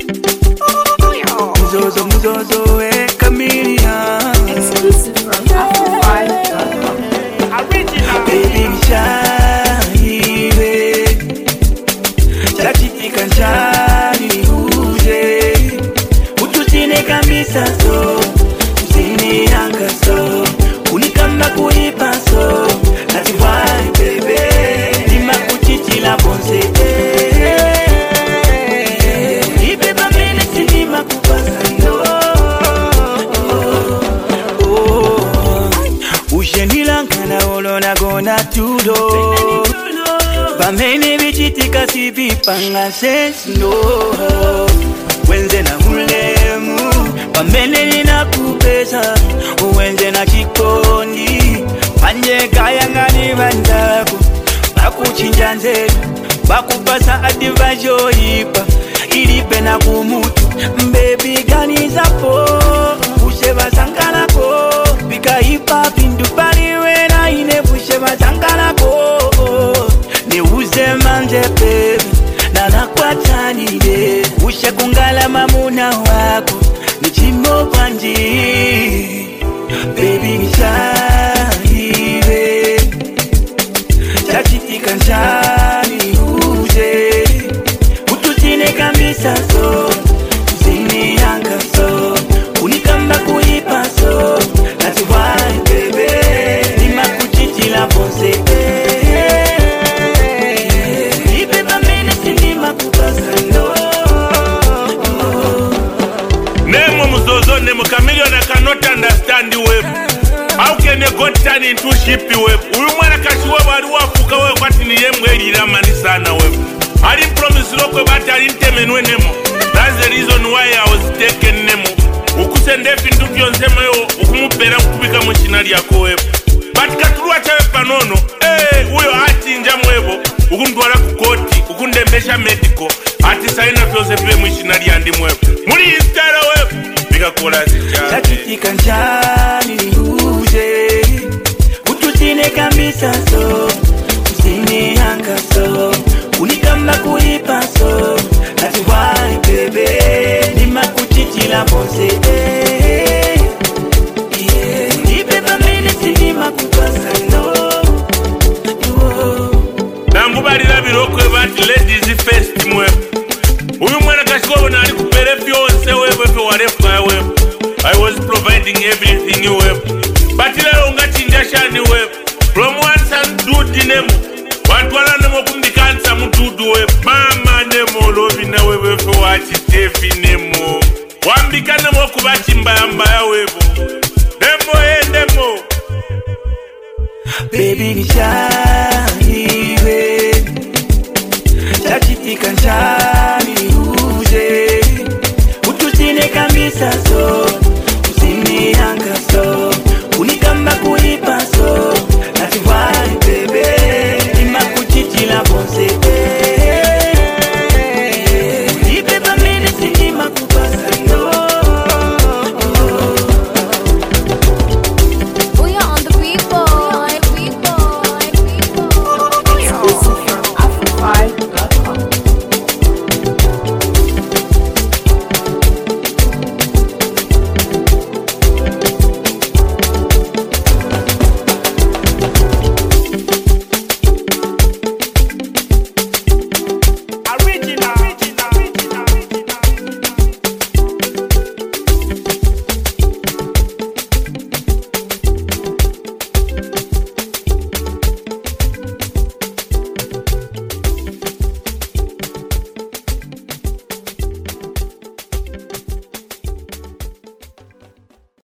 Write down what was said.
Muzozo, chameleon. Exclusive from Afro5.com. Original. Baby nishaiwe chachitika nchani uje ututine kabisa so usini yanga so unikamba kuipa so nati why baby nima kuchichila ponse ibeba mene sinima kupasa no Ushenilangana olona gona tudo Pamene bichitika sivipanga sesno Wenze na ulemu Pamene nina kupesa Wenze na chikondi Panje kaya ngani bandako Bakuchinja nzeru Bakupasa adivajo ipa Ilipe na kumutu Baby gani zapo Usheba sankanako Bika ipa pindu paliwe na ine Usheba sankanako Ni uze manje baby Na nakwatani de Ushe kungala mamuna wako Ni chimo panji Baby ni shaiwe Chachitika nchani uje Ututine kabisa so Usini yanga so Unikamba kuipa so Nati why baby Nima kuchichila ponse Ibeba mene sinima kupasa no Nemo muzozo nemo chameleon I cannot understand you web. How can a God turn into sheep web? Uyumwana kashiwa baruwa fuka we kwati ni yemwe ilirama ni sana web. I didn't promise loko but I didn't temenwe nemo. That's the reason why I was taken nemo. Ukusende findu kyonsema yo ukumupera mkubika mwishinari yako web. But katuruwa chawe panono uyo hati inja mwebo ukumduwala kukoti ukundembesha medico hati saina fyose piwe mwishinari yandi mwebo muri instara web bika kola zichane Chachitika nchani uje Ututine kabisa so Usini yanga so Unikamba kuipa so Nati why baby Nima kuchichila ponse Ibeba mene sinima kupasa no Nambubalira birokwe bati ladies first mwebo uyu mwana kashikobo nari kupere fyonse webo fe warefuka webo I was providing everything webo but lero ngachinja shani webo from one son dude nemo wantwala nemo kumbikansa mududu webo mama nemo lobi na webo fe wachitefi nemo wambika nemo kubachimbayambaya webo nemo nemo Baby ni shaiwe Chachitika nchani